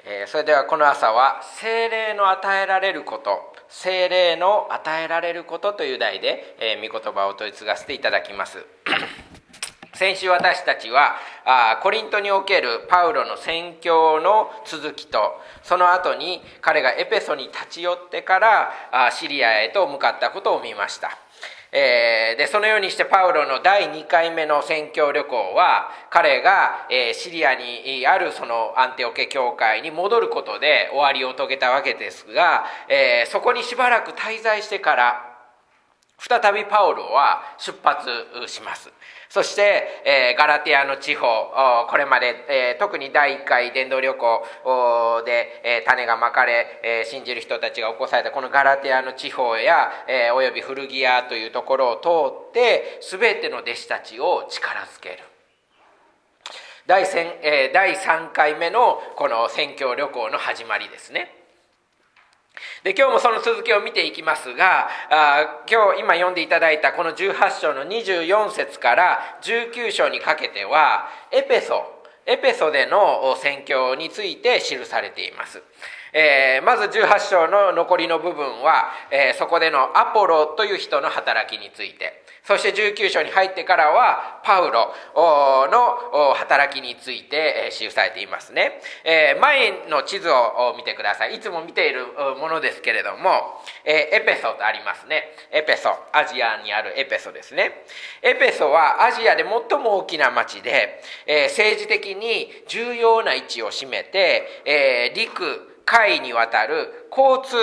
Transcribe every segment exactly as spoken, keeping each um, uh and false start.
えー、それではこの朝は聖霊の与えられること、聖霊の与えられることという題で、えー、御言葉を取り継がせていただきます。先週私たちはあコリントにおけるパウロの宣教の続きと、その後に彼がエペソに立ち寄ってからあシリアへと向かったことを見ました。えー、でそのようにしてパウロのだいにかいめの宣教旅行は、彼が、えー、シリアにあるそのアンテオケ教会に戻ることで終わりを遂げたわけですが、えー、そこにしばらく滞在してから再びパウロは出発します。そして、えー、ガラテヤの地方、これまで、えー、特にだいいっかい伝道旅行で、えー、種がまかれ、えー、信じる人たちが起こされたこのガラテヤの地方や、えー、およびフルギアというところを通って全ての弟子たちを力づける。第、えー、だいさんかいめのこの宣教旅行の始まりですね。で今日もその続きを見ていきますが、あ今日今読んでいただいたこのじゅうはち章のにじゅうよん節からじゅうきゅう章にかけてはエペソエペソでの宣教について記されています。えー、まずじゅうはち章の残りの部分は、えー、そこでのアポロという人の働きについて、そしてじゅうきゅう章に入ってからはパウロの働きについて記されていますね。えー、前の地図を見てください。いつも見ているものですけれども、えー、エペソとありますね。エペソ、アジアにあるエペソですね。エペソはアジアで最も大きな町で、えー、政治的に重要な位置を占めて、えー、陸海にわたる交通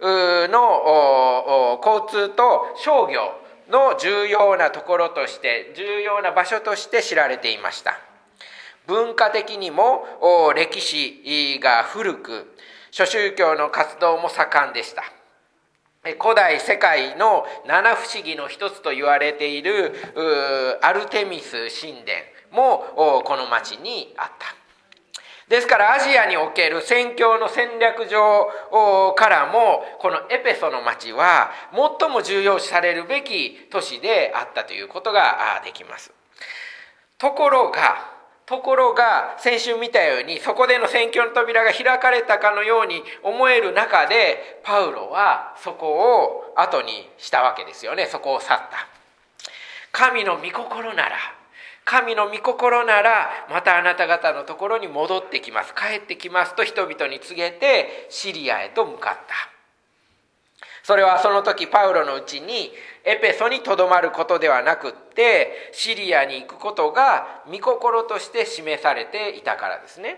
の交通と商業の重要なところとして重要な場所として知られていました。文化的にも歴史が古く、諸宗教の活動も盛んでした。古代世界の七不思議の一つと言われているアルテミス神殿もこの町にあった。ですからアジアにおける宣教の戦略上からもこのエペソの町は最も重要視されるべき都市であったということができます。ところがところが先週見たようにそこでの宣教の扉が開かれたかのように思える中でパウロはそこを後にしたわけですよね。そこを去った。神の御心なら神の御心ならまたあなた方のところに戻ってきます、帰ってきますと人々に告げてシリアへと向かった。それはその時パウロのうちにエペソにとどまることではなくってシリアに行くことが御心として示されていたからですね。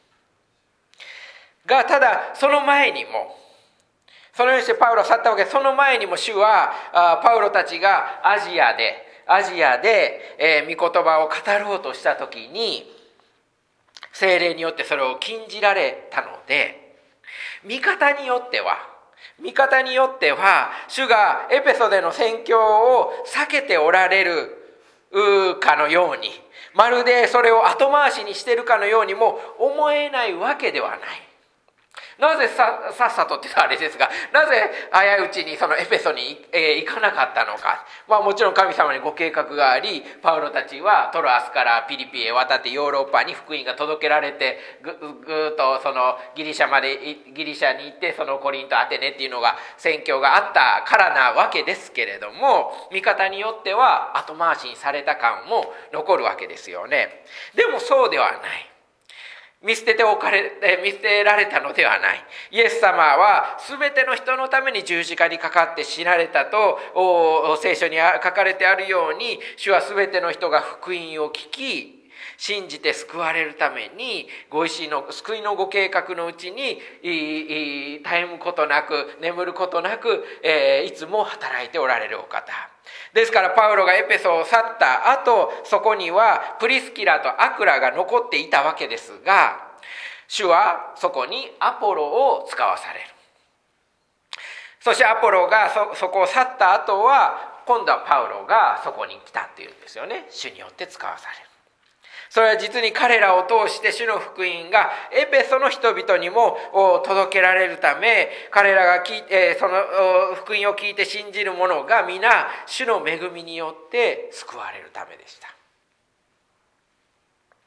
がただその前にもそのようにしてパウロを去ったわけで、その前にも主はパウロたちがアジアでアジアで、えー、御言葉を語ろうとしたときに聖霊によってそれを禁じられたので、見方によっては見方によっては主がエペソでの宣教を避けておられるかのように、まるでそれを後回しにしているかのようにも思えないわけではない。なぜ さ, さっさとっていうのはあれですが、なぜ早いうちにそのエペソに、えー、行かなかったのか。まあもちろん神様にご計画があり、パウロたちはトロアスからピリピへ渡ってヨーロッパに福音が届けられて、ぐぐーっとそのギリシャまでギリシャに行って、そのコリントアテネっていうのが宣教があったからなわけですけれども、見方によっては後回しにされた感も残るわけですよね。でもそうではない。見捨てておかれ、見捨てられたのではない。イエス様は全ての人のために十字架にかかって死なれたと聖書に書かれてあるように、主は全ての人が福音を聞き信じて救われるためにご自身の救いのご計画のうちに絶えむことなく眠ることなく、えー、いつも働いておられるお方ですから、パウロがエペソを去った後、そこにはプリスキラとアクラが残っていたわけですが、主はそこにアポロを使わされる。そしてアポロが そ, そこを去った後は今度はパウロがそこに来たっていうんですよね。主によって使わされる。それは実に彼らを通して主の福音がエペソの人々にも届けられるため、彼らが聞いてその福音を聞いて信じる者が皆主の恵みによって救われるためでした。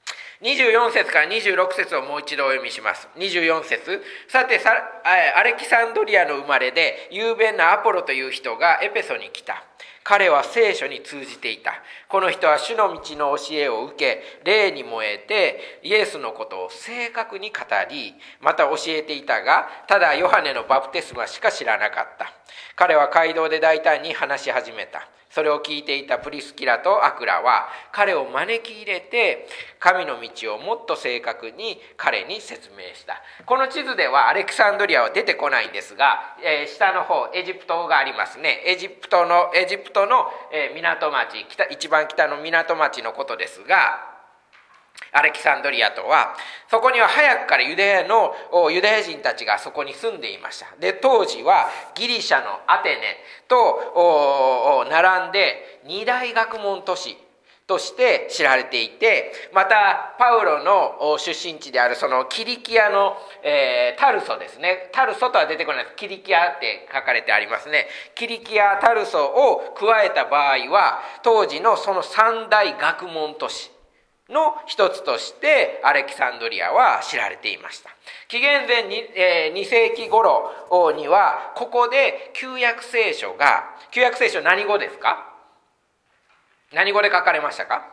にじゅうよん節からにじゅうろく節をもう一度お読みします。にじゅうよん節、さてアレキサンドリアの生まれで雄弁なアポロという人がエペソに来た。彼は聖書に通じていた。この人は主の道の教えを受け、霊に燃えてイエスのことを正確に語り、また教えていたが、ただヨハネのバプテスマしか知らなかった。彼は街道で大胆に話し始めた。それを聞いていたプリスキラとアクラは彼を招き入れて、神の道をもっと正確に彼に説明した。この地図ではアレキサンドリアは出てこないんですが、えー、下の方エジプトがありますね。エジプトのエジプトの、えー、港町、北一番北の港町のことですが、アレキサンドリアとは、そこには早くからユダヤのユダヤ人たちがそこに住んでいました。で、当時はギリシャのアテネと並んで二大学問都市として知られていて、またパウロの出身地であるそのキリキアの、えー、タルソですね。タルソとは出てこないです。キリキアって書かれてありますね。キリキア、タルソを加えた場合は、当時のその三大学問都市の一つとしてアレキサンドリアは知られていました。紀元前 に,、えー、に世紀頃にはここで旧約聖書が、旧約聖書何語ですか？何語で書かれましたか？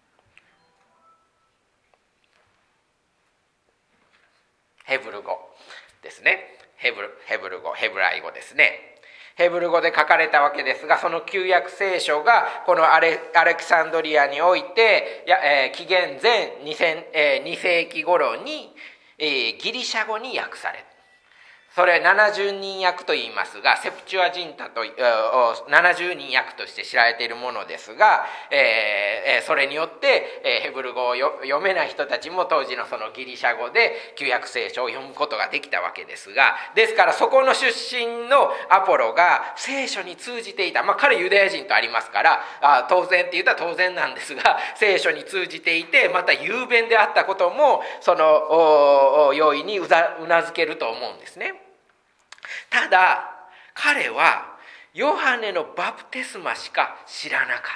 ヘブル語ですね。ヘブル、ヘブル語、ヘブライ語ですね。ヘブル語で書かれたわけですが、その旧約聖書がこのアレ、アレキサンドリアにおいて、やえー、紀元前 に, えー、に世紀頃に、えー、ギリシャ語に訳される。それななじゅうにん訳と言いますが、セプチュアジンタとななじゅうにん訳として知られているものですが、えー、それによってヘブル語を読めない人たちも当時のそのギリシャ語で旧約聖書を読むことができたわけですが、ですからそこの出身のアポロが聖書に通じていた、まあ彼ユダヤ人とありますから、あ当然って言ったら当然なんですが、聖書に通じていて、また雄弁であったこともその容易にうなずけると思うんですね。ただ彼はヨハネのバプテスマしか知らなかった。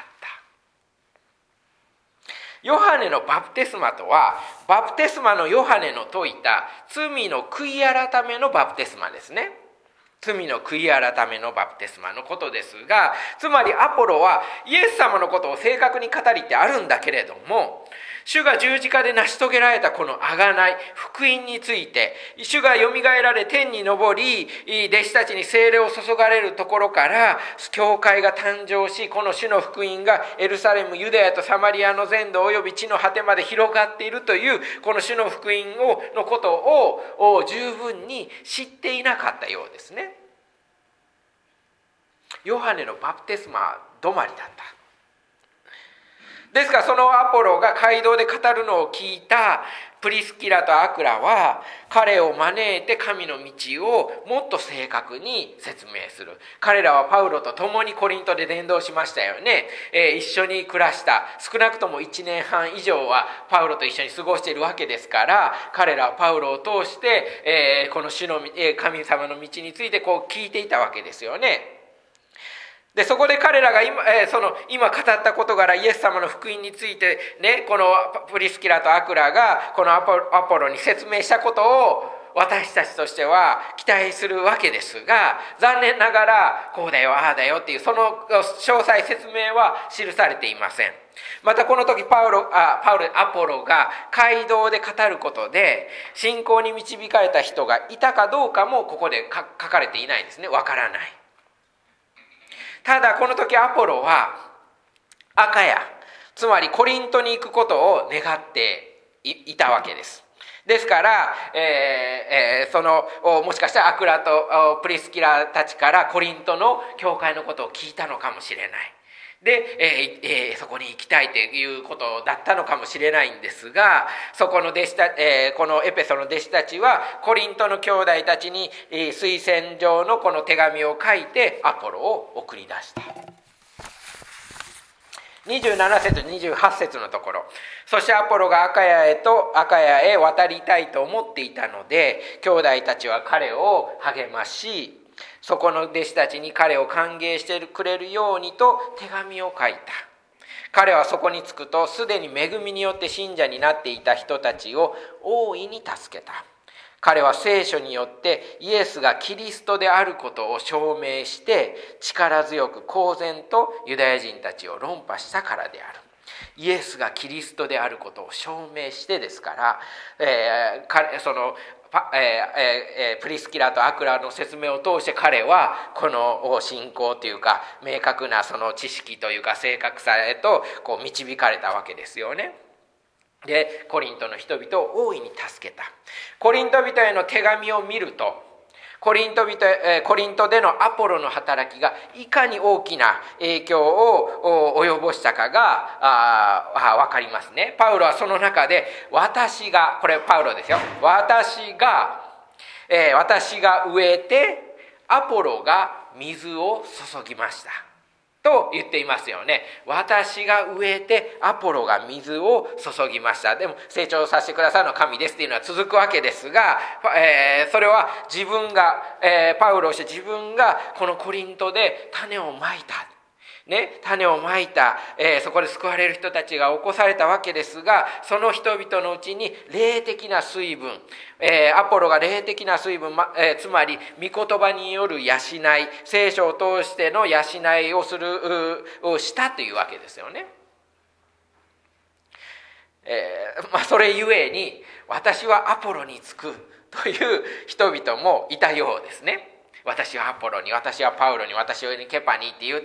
ヨハネのバプテスマとは、バプテスマのヨハネの説いた罪の悔い改めのバプテスマですね。罪の悔い改めのバプテスマのことですが、つまりアポロはイエス様のことを正確に語りってあるんだけれども、主が十字架で成し遂げられたこの贖い、福音について、主がよみがえられ天に昇り、弟子たちに聖霊を注がれるところから教会が誕生し、この主の福音がエルサレム、ユダヤとサマリアの全土および地の果てまで広がっているというこの主の福音をのことを十分に知っていなかったようですね。ヨハネのバプテスマは止まりだった。ですからそのアポロが街道で語るのを聞いたプリスキラとアクラは、彼を招いて神の道をもっと正確に説明する。彼らはパウロと共にコリントで伝道しましたよね。えー、一緒に暮らした、少なくともいちねんはん以上はパウロと一緒に過ごしているわけですから、彼らはパウロを通して、えー、この主の、えー、神様の道についてこう聞いていたわけですよね。でそこで彼らが今、えー、その今語った事柄、イエス様の福音についてね、このプリスキラとアクラがこのアポ、アポロに説明したことを私たちとしては期待するわけですが、残念ながらこうだよああだよっていうその詳細説明は記されていません。またこの時パウロ、あ、パウロ、アポロが街道で語ることで信仰に導かれた人がいたかどうかもここで書かれていないんですね。わからない。ただこの時アポロはアカヤ、つまりコリントに行くことを願っていたわけです。ですから、えーえー、そのもしかしたらアクラとプリスキラたちからコリントの教会のことを聞いたのかもしれない。で、えーえー、そこに行きたいということだったのかもしれないんですが、そこの弟子た、えー、このエペソの弟子たちはコリントの兄弟たちに、えー、推薦状のこの手紙を書いてアポロを送り出した。にじゅうなな節にじゅうはち節のところ、そしてアポロがアカヤへとアカヤへ渡りたいと思っていたので、兄弟たちは彼を励まし、そこの弟子たちに彼を歓迎してくれるようにと手紙を書いた。 彼はそこに着くと、すでに恵みによって信者になっていた人たちを大いに助けた。彼は聖書によってイエスがキリストであることを証明して、力強く公然とユダヤ人たちを論破したからである。イエスがキリストであることを証明してですから、えー、彼そのえーえー、プリスキラとアクラの説明を通して彼はこの信仰というか明確なその知識というか正確さへとこう導かれたわけですよね。でコリントの人々を大いに助けた。コリント人への手紙を見ると、コリント人、コリントでのアポロの働きがいかに大きな影響を及ぼしたかが分かりますね。パウロはその中で、私が、これパウロですよ。私が、えー、私が植えて、アポロが水を注ぎました。と言っていますよね。私が植えてアポロが水を注ぎました。でも成長させてくださるのは神ですっていうのは続くわけですが、えー、それは自分が、えー、パウロをして自分がこのコリントで種をまいた。ね、種をまいた、えー、そこで救われる人たちが起こされたわけですが、その人々のうちに霊的な水分、えー、アポロが霊的な水分、えー、つまり御言葉による養い、聖書を通しての養いをするをしたというわけですよね。えーまあ、それゆえに私はアポロにつくという人々もいたようですね。私はアポロに、私はパウロに、私はケパにって言って、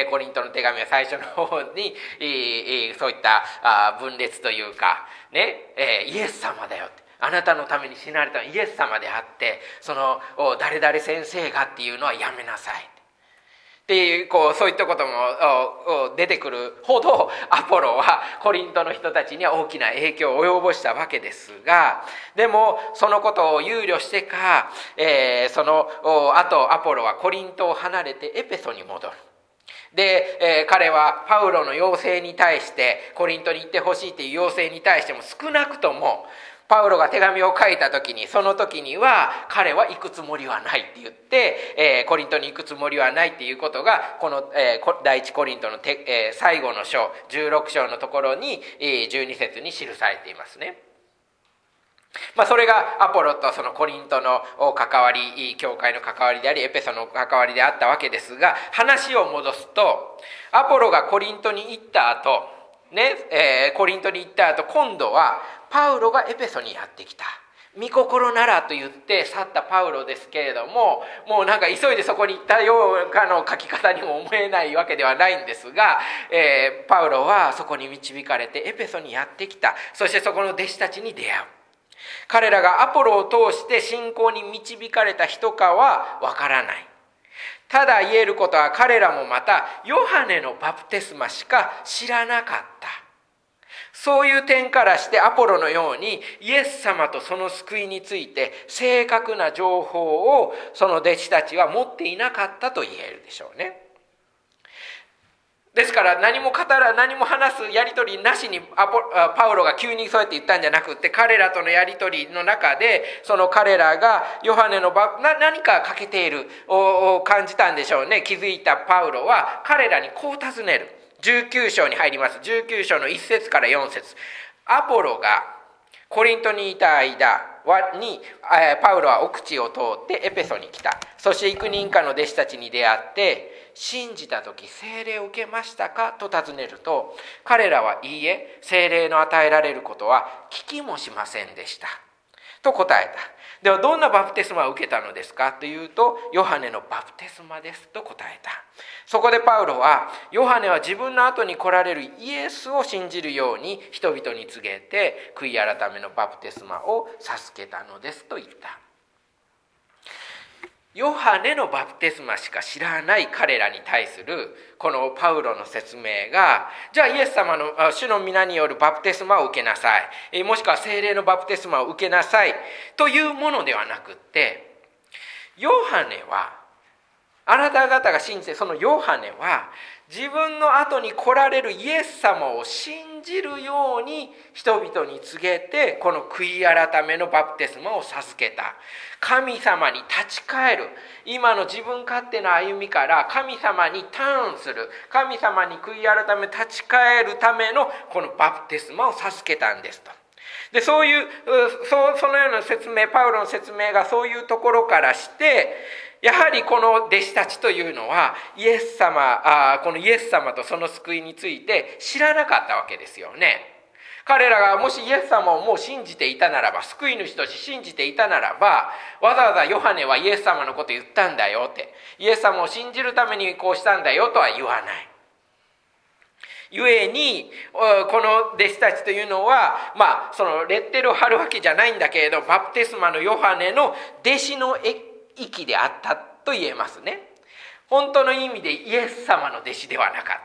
コリントの手紙は最初の方にそういった分裂というかね、イエス様だよって、あなたのために死なれたのはイエス様であって、その誰々先生がっていうのはやめなさいっていう、こうそういったことも出てくるほど、アポロはコリントの人たちには大きな影響を及ぼしたわけですが、でもそのことを憂慮してか、えー、その後アポロはコリントを離れてエペソに戻る。で、えー、彼はパウロの要請に対して、コリントに行ってほしいという要請に対しても、少なくともパウロが手紙を書いた時に、その時には彼は行くつもりはないって言って、えー、コリントに行くつもりはないっていうことが、この、えー、第一コリントのて、えー、最後の章じゅうろく章のところに、えー、じゅうに節に記されていますね。まあ、それがアポロとそのコリントの関わり、教会の関わりであり、エペソの関わりであったわけですが、話を戻すと、アポロがコリントに行った後ね、えー、コリントに行った後、今度はパウロがエペソにやってきた。御心ならと言って去ったパウロですけれども、もうなんか急いでそこに行ったようなの書き方にも思えないわけではないんですが、えー、パウロはそこに導かれてエペソにやってきた。そしてそこの弟子たちに出会う。彼らがアポロを通して信仰に導かれた人かはわからない。ただ言えることは、彼らもまたヨハネのバプテスマしか知らなかった。そういう点からして、アポロのようにイエス様とその救いについて正確な情報をその弟子たちは持っていなかったと言えるでしょうね。ですから何も語ら何も話すやり取りなしにアポパウロが急にそうやって言ったんじゃなくて、彼らとのやり取りの中で、その彼らがヨハネのバな何か欠けているを感じたんでしょうね。気づいたパウロは彼らにこう尋ねる。じゅうきゅう章に入ります。じゅうきゅう章のいち節からよん節。アポロがコリントにいた間にパウロは奥地を通ってエペソに来た。そして幾人かの弟子たちに出会って、信じた時聖霊を受けましたかと尋ねると、彼らはいいえ、聖霊の与えられることは聞きもしませんでしたと答えた。ではどんなバプテスマを受けたのですかというと、ヨハネのバプテスマですと答えた。そこでパウロは、ヨハネは自分の後に来られるイエスを信じるように人々に告げて、悔い改めのバプテスマを授けたのですと言った。ヨハネのバプテスマしか知らない彼らに対するこのパウロの説明が、じゃあイエス様の主の皆によるバプテスマを受けなさい、もしくは聖霊のバプテスマを受けなさいというものではなくって、ヨハネは、あなた方が信じて、そのヨハネは自分の後に来られるイエス様を信じるように人々に告げて、この悔い改めのバプテスマを授けた。神様に立ち返る、今の自分勝手な歩みから神様にターンする、神様に悔い改め立ち返るためのこのバプテスマを授けたんですと。でそういうそそのような説明、パウロの説明がそういうところからして、やはりこの弟子たちというのはイエス様あこのイエス様とその救いについて知らなかったわけですよね。彼らがもしイエス様をもう信じていたならば、救い主として信じていたならば、わざわざヨハネはイエス様のこと言ったんだよって、イエス様を信じるためにこうしたんだよとは言わない。ゆえにこの弟子たちというのは、まあそのレッテルを貼るわけじゃないんだけれど、バプテスマのヨハネの弟子の域であったと言えますね。本当の意味でイエス様の弟子ではなかった。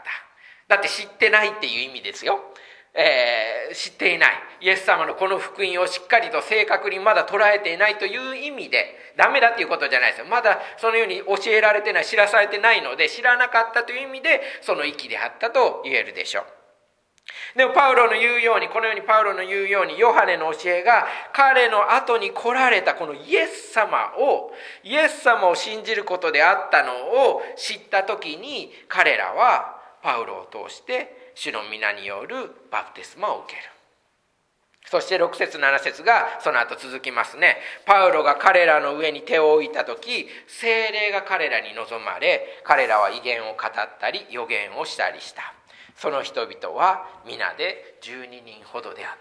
だって知ってないっていう意味ですよ。えー、知っていない、イエス様のこの福音をしっかりと正確にまだ捉えていないという意味でダメだっていうことじゃないですよ。まだそのように教えられてない、知らされてないので、知らなかったという意味でその域であったと言えるでしょう。でもパウロの言うように、このようにパウロの言うように、ヨハネの教えが彼の後に来られたこのイエス様をイエス様を信じることであったのを知った時に、彼らはパウロを通して主の皆によるバプテスマを受ける。そしてろく節なな節がその後続きますね。パウロが彼らの上に手を置いた時、聖霊が彼らに臨まれ、彼らは異言を語ったり預言をしたりした。その人々は皆でじゅうににんほどであった。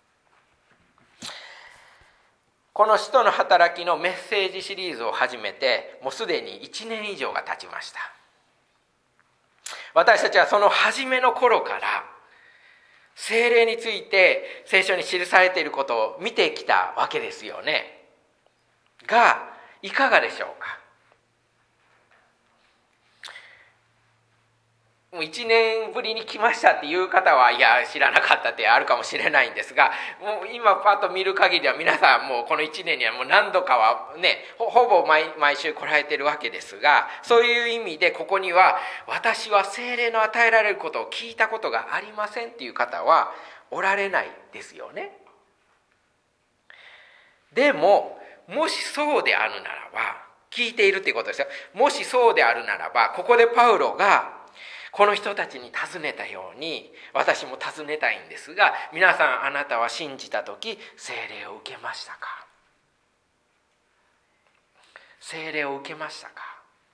この使徒の働きのメッセージシリーズを始めてもうすでにいちねん以上が経ちました。私たちはその初めの頃から聖霊について聖書に記されていることを見てきたわけですよね。がいかがでしょうか。もういちねんぶりに来ましたっていう方はいや知らなかったってあるかもしれないんですが、もう今パッと見る限りは皆さんもうこのいちねんにはもう何度かはね ほ, ほぼ 毎, 毎週来られているわけですが、そういう意味でここには私は聖霊の与えられることを聞いたことがありませんっていう方はおられないですよね。でももしそうであるならば、聞いているっていうことですよ。もしそうであるならば、ここでパウロがこの人たちに尋ねたように私も尋ねたいんですが、皆さんあなたは信じた時聖霊を受けましたか。聖霊を受けましたか。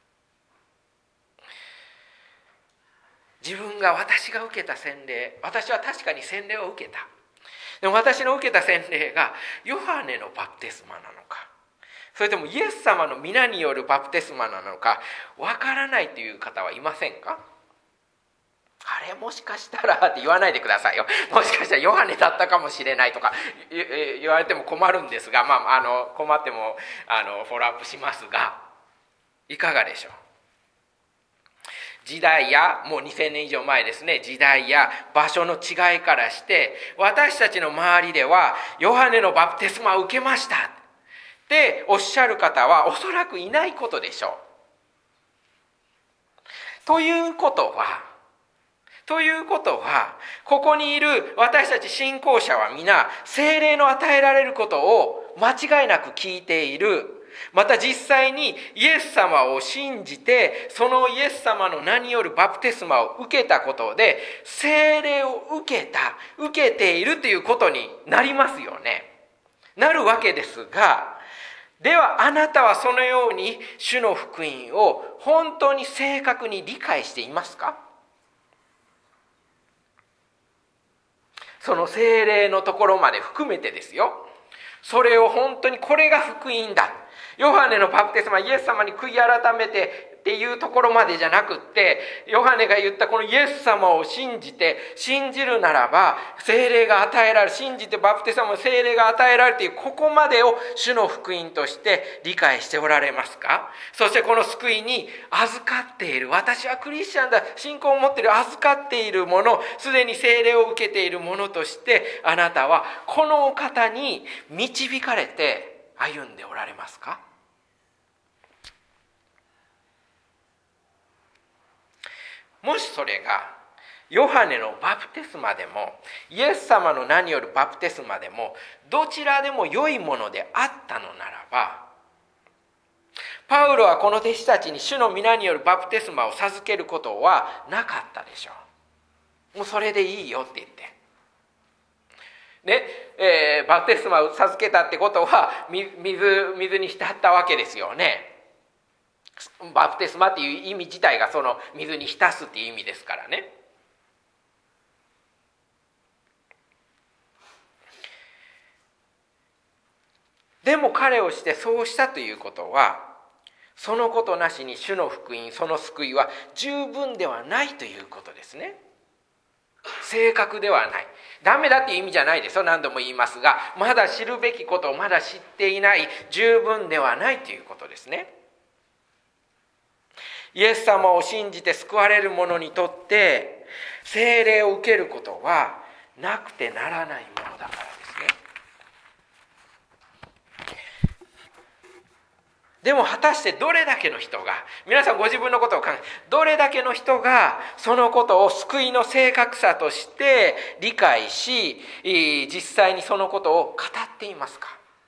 自分が私が受けた洗礼、私は確かに洗礼を受けた。でも私の受けた洗礼がヨハネのバプテスマなのか、それともイエス様の皆によるバプテスマなのかわからないという方はいませんか。あれもしかしたらって言わないでくださいよ。もしかしたらヨハネだったかもしれないとか言われても困るんですが、まあ、あの困ってもあのフォローアップしますが、いかがでしょう。時代やもうにせんねん以上前ですね、時代や場所の違いからして私たちの周りではヨハネのバプテスマを受けましたっておっしゃる方はおそらくいないことでしょう。ということはということはここにいる私たち信仰者は皆聖霊の与えられることを間違いなく聞いている。また実際にイエス様を信じてそのイエス様の名によるバプテスマを受けたことで聖霊を受けた受けているということになりますよね。なるわけですが、ではあなたはそのように主の福音を本当に正確に理解していますか。その聖霊のところまで含めてですよ。それを本当にこれが福音だ、ヨハネのバプテスマ、イエス様に悔い改めてっていうところまでじゃなくって、ヨハネが言ったこのイエス様を信じて信じるならば聖霊が与えられる、信じてバプテスマの聖霊が与えられるというここまでを主の福音として理解しておられますか。そしてこの救いに預かっている、私はクリスチャンだ、信仰を持っている、預かっているもの、すでに聖霊を受けているものとしてあなたはこのお方に導かれて歩んでおられますか。もしそれがヨハネのバプテスマでもイエス様の名によるバプテスマでもどちらでも良いものであったのならば、パウロはこの弟子たちに主の皆によるバプテスマを授けることはなかったでしょう。もうそれでいいよって言ってね、えー、バプテスマを授けたってことは水、水に浸ったわけですよね。バプテスマっていう意味自体がその水に浸すっていう意味ですからね。でも彼をしてそうしたということは、そのことなしに主の福音、その救いは十分ではないということですね。正確ではない。ダメだっていう意味じゃないですよ。何度も言いますが、まだ知るべきことをまだ知っていない、十分ではないということですね。イエス様を信じて救われる者にとって聖霊を受けることはなくてならないものだからですね。でも果たしてどれだけの人が、皆さんご自分のことを考え、どれだけの人がそのことを救いの正確さとして理解し、実際にそのことを語っていますか。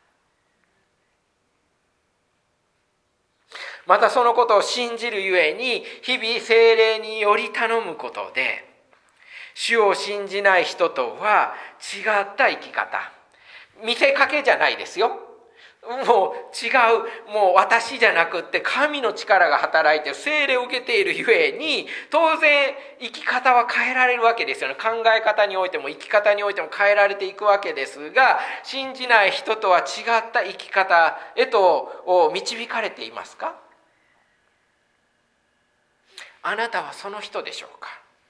またそのことを信じるゆえに日々聖霊により頼むことで、主を信じない人とは違った生き方、見せかけじゃないですよ。もう違う、もう私じゃなくって神の力が働いて聖霊を受けているゆえに、当然生き方は変えられるわけですよね。考え方においても生き方においても変えられていくわけですが、信じない人とは違った生き方へと導かれていますか。あなたはその人でしょうか。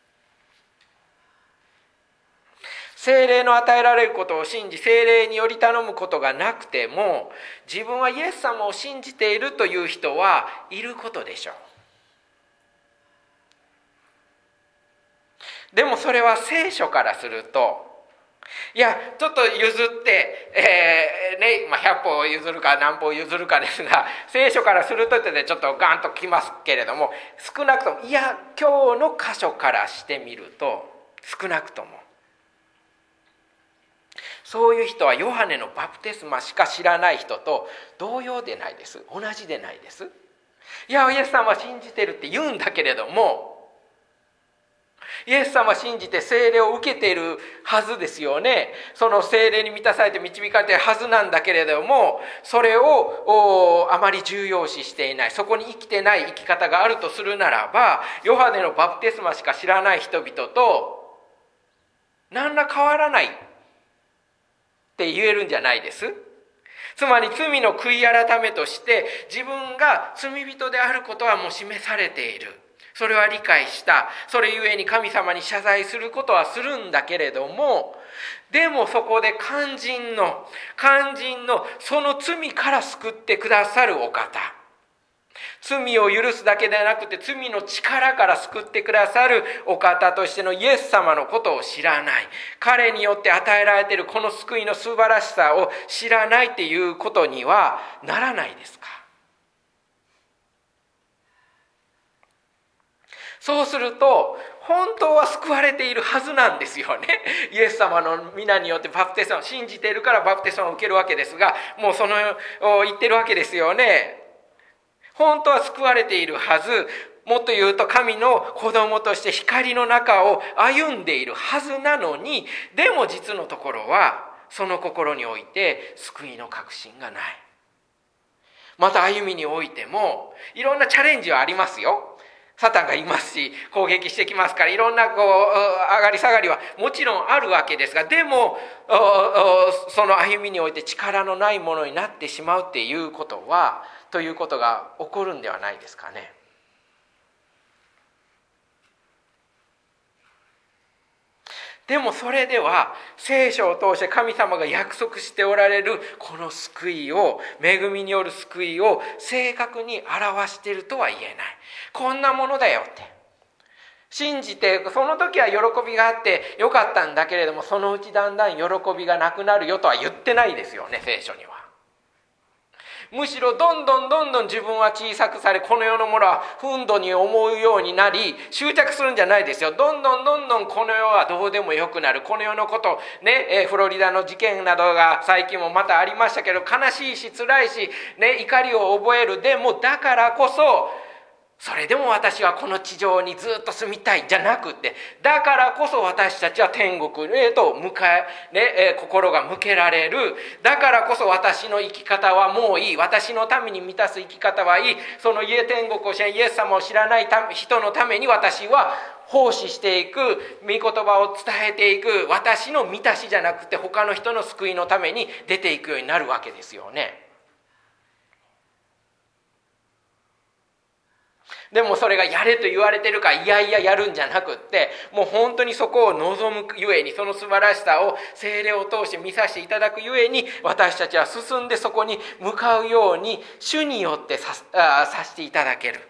聖霊の与えられることを信じ、聖霊により頼むことがなくても、自分はイエス様を信じているという人はいることでしょう。でもそれは聖書からすると、いやちょっと譲って、えーねまあ、ひゃっぽ譲るか何歩譲るかですが、聖書からするとってちょっとガンときますけれども、少なくともいや今日の箇所からしてみると、少なくともそういう人はヨハネのバプテスマしか知らない人と同様でないです。同じでないです。いやイエス様は信じてるって言うんだけれども、イエス様は信じて聖霊を受けているはずですよね。その聖霊に満たされて導かれているはずなんだけれども、それをあまり重要視していない、そこに生きてない生き方があるとするならば、ヨハネのバプテスマしか知らない人々と何ら変わらないって言えるんじゃないです。つまり罪の悔い改めとして自分が罪人であることはもう示されている。それは理解した。それゆえに神様に謝罪することはするんだけれども、でもそこで肝心の肝心のその罪から救ってくださるお方、罪を許すだけでなくて罪の力から救ってくださるお方としてのイエス様のことを知らない、彼によって与えられているこの救いの素晴らしさを知らないっていうことにはならないですか。そうすると本当は救われているはずなんですよね。イエス様の皆によってバプテスマを信じているからバプテスマを受けるわけですが、もうその言ってるわけですよね。本当は救われているはず、もっと言うと神の子供として光の中を歩んでいるはずなのに、でも実のところはその心において救いの確信がない。また歩みにおいてもいろんなチャレンジはありますよ。サタンがいますし攻撃してきますから、いろんなこう上がり下がりはもちろんあるわけですが、でもその歩みにおいて力のないものになってしまうっていうことはということが起こるんではないですかね。でもそれでは聖書を通して神様が約束しておられるこの救いを、恵みによる救いを正確に表しているとは言えない。こんなものだよって信じて、その時は喜びがあってよかったんだけれども、そのうちだんだん喜びがなくなるよとは言ってないですよね、聖書には。 むしろどんどんどんどん自分は小さくされ、この世のものは憤怒に思うようになり、執着するんじゃないですよ。どんどんどんどんこの世はどうでもよくなる。この世のことね、えー、フロリダの事件などが最近もまたありましたけど、悲しいし辛いし、ね、怒りを覚える。でもだからこそ、それでも私はこの地上にずっと住みたいじゃなくて、だからこそ私たちは天国へと向かえ、ねえー、心が向けられる。だからこそ私の生き方はもういい。私のために満たす生き方はいい。その家天国を知らない、イエス様を知らない人のために私は奉仕していく、御言葉を伝えていく。私の満たしじゃなくて他の人の救いのために出ていくようになるわけですよね。でもそれがやれと言われてるからいやいややるんじゃなくって、もう本当にそこを望むゆえに、その素晴らしさを聖霊を通して見させていただくゆえに、私たちは進んでそこに向かうように主によってさ、あさせていただける。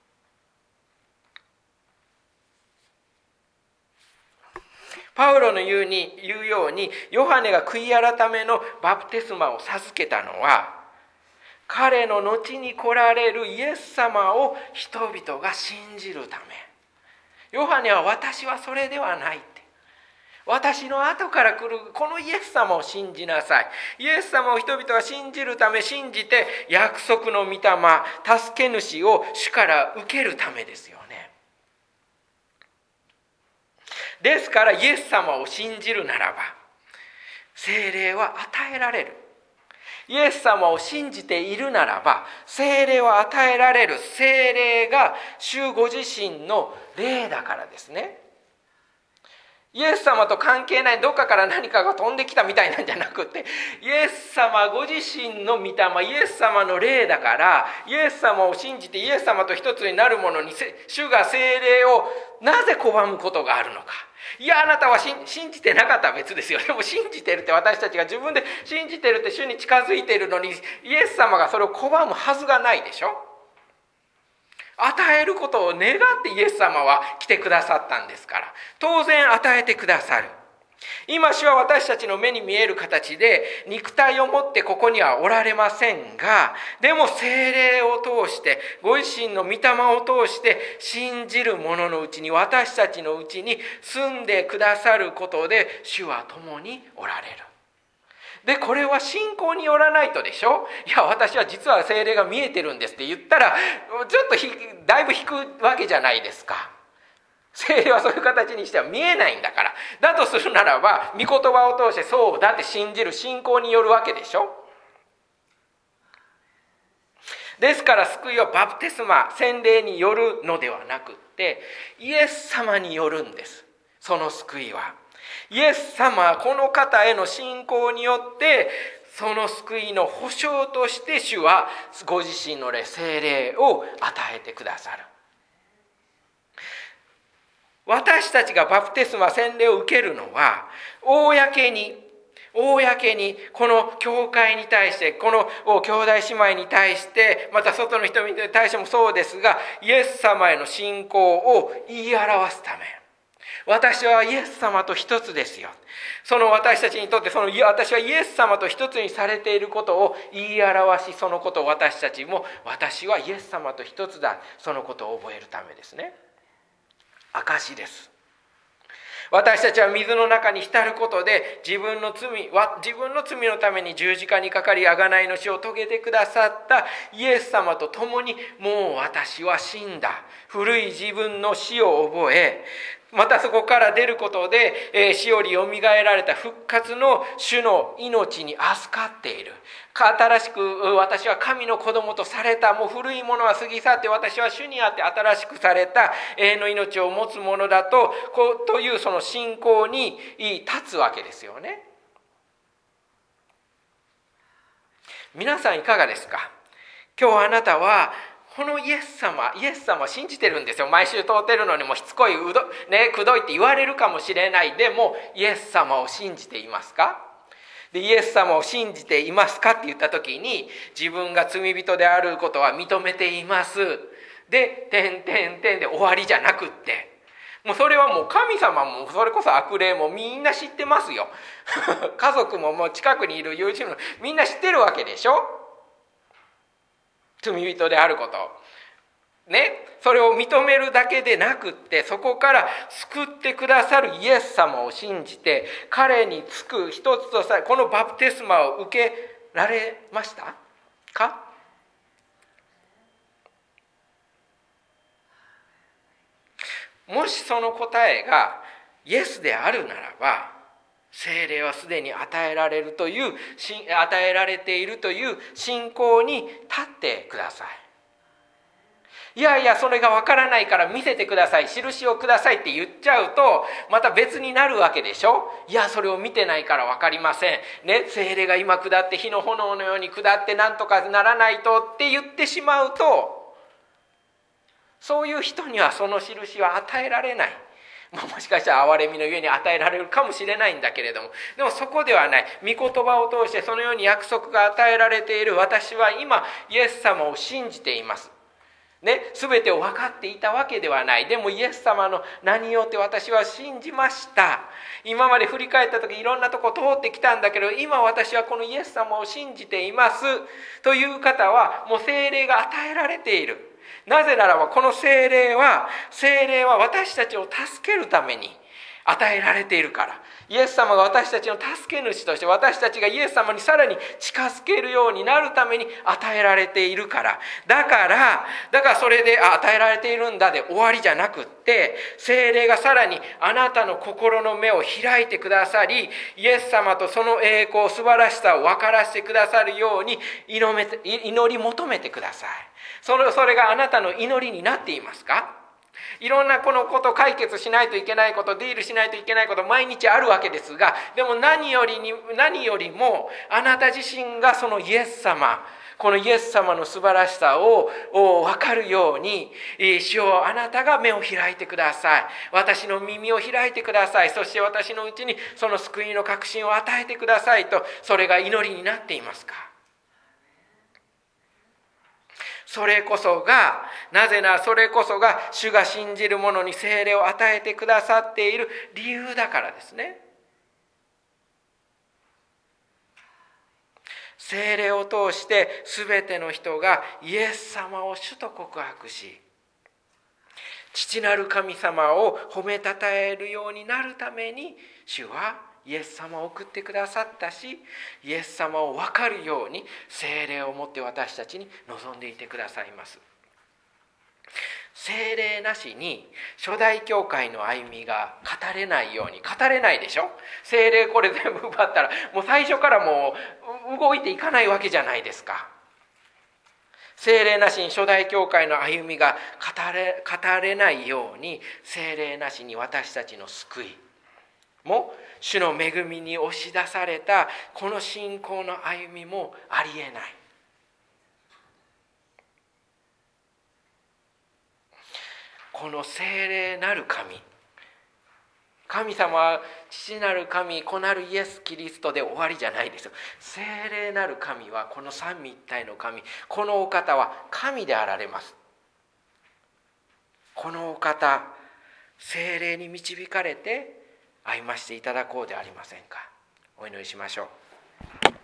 パウロの言うに言うように、ヨハネが悔い改めのバプテスマを授けたのは、彼の後に来られるイエス様を人々が信じるため。ヨハネは私はそれではないって。私の後から来るこのイエス様を信じなさい。イエス様を人々が信じるため、信じて約束の御霊、助け主を主から受けるためですよね。ですからイエス様を信じるならば、聖霊は与えられる。イエス様を信じているならば、聖霊は与えられる。聖霊が主ご自身の霊だからですね。イエス様と関係ない、どっかから何かが飛んできたみたいなんじゃなくて、イエス様ご自身の御霊、イエス様の霊だから、イエス様を信じてイエス様と一つになるものに、主が聖霊をなぜ拒むことがあるのか。いや、あなたは信じてなかったら別ですよ。でも信じてるって、私たちが自分で信じてるって主に近づいているのに、イエス様がそれを拒むはずがないでしょ。与えることを願ってイエス様は来てくださったんですから、当然与えてくださる。今主は私たちの目に見える形で肉体を持ってここにはおられませんが、でも聖霊を通して、ご自身の御霊を通して信じる者のうちに、私たちのうちに住んでくださることで主は共におられる。で、これは信仰によらないとでしょ。いや、私は実は聖霊が見えてるんですって言ったら、ちょっとひだいぶ引くわけじゃないですか。聖霊はそういう形にしては見えないんだから。だとするならば、御言葉を通してそうだって信じる信仰によるわけでしょ。ですから救いはバプテスマ、洗礼によるのではなくって、イエス様によるんです。その救いは。イエス様、この方への信仰によって、その救いの保証として主はご自身の霊、聖霊を与えてくださる。私たちがバプテスマ、洗礼を受けるのは、公に、公にこの教会に対して、この兄弟姉妹に対して、また外の人に対してもそうですが、イエス様への信仰を言い表すため。私はイエス様と一つですよ。その私たちにとってその私はイエス様と一つにされていることを言い表し、そのことを私たちも私はイエス様と一つだ、そのことを覚えるためですね。証です。私たちは水の中に浸ることで自分の罪は自分の罪のために十字架にかかり贖いの死を遂げてくださったイエス様と共に、もう私は死んだ、古い自分の死を覚え、またそこから出ることで、えー、死よりよみがえられた復活の主の命に預かっている。新しく私は神の子供とされた。もう古いものは過ぎ去って私は主にあって新しくされた永遠の命を持つものだと、こうというその信仰に立つわけですよね。皆さんいかがですか？今日あなたはこのイエス様、イエス様を信じてるんですよ。毎週通ってるのにもしつこい、うど、ね、くどいって言われるかもしれない。でも、イエス様を信じていますか？で、イエス様を信じていますかって言った時に、自分が罪人であることは認めています。で、てんてんてんで終わりじゃなくって、もうそれはもう神様もそれこそ悪霊もみんな知ってますよ。家族ももう近くにいる友人もみんな知ってるわけでしょ。 罪人であることね、それを認めるだけでなくって、そこから救ってくださるイエス様を信じて彼につく一つとさ、このバプテスマを受けられましたか？もしその答えがイエスであるならば、聖霊はすでに与えられるという、与えられているという信仰に立ってください。いやいや、それがわからないから見せてください、印をくださいって言っちゃうと、また別になるわけでしょ。いや、それを見てないからわかりません。ね、聖霊が今下って火の炎のように下ってなんとかならないとって言ってしまうと、そういう人にはその印は与えられない。まあ、もしかしたら憐れみのゆえに与えられるかもしれないんだけれども、でもそこではない。御言葉を通してそのように約束が与えられている私は今イエス様を信じています。ね、全てを分かっていたわけではない。でもイエス様の名によって私は信じました。今まで振り返った時いろんなとこ通ってきたんだけど、今私はこのイエス様を信じていますという方はもう聖霊が与えられている。なぜならばこの聖霊は聖霊は私たちを助けるために与えられているから。イエス様が私たちの助け主として、私たちがイエス様にさらに近づけるようになるために与えられているから。だからだからそれで与えられているんだで終わりじゃなくって、聖霊がさらにあなたの心の目を開いてくださり、イエス様とその栄光素晴らしさを分からせてくださるように祈り求めてください。それ、それがあなたの祈りになっていますか？いろんなこのことを解決しないといけないこと、ディールしないといけないこと毎日あるわけですが、でも何よりに何よりもあなた自身がそのイエス様、このイエス様の素晴らしさを分かるように、主よあなたが目を開いてください。私の耳を開いてください。そして私のうちにその救いの確信を与えてくださいと、それが祈りになっていますか？それこそが、なぜならそれこそが主が信じる者に聖霊を与えてくださっている理由だからですね。聖霊を通して全ての人がイエス様を主と告白し、父なる神様を褒めたたえるようになるために、主はイエス様を送ってくださったし、イエス様を分かるように聖霊をもって私たちに望んでいてくださいます。聖霊なしに初代教会の歩みが語れないように、語れないでしょ。聖霊これ全部奪ったらもう最初からもう動いていかないわけじゃないですか。聖霊なしに初代教会の歩みが語れ、語れないように、聖霊なしに私たちの救いも主の恵みに押し出されたこの信仰の歩みもありえない。この聖霊なる神、神様は父なる神、子なるイエス・キリストで終わりじゃないですよ。聖霊なる神はこの三位一体の神、このお方は神であられます。このお方、聖霊に導かれて歩ましていただこうではありませんか。お祈りしましょう。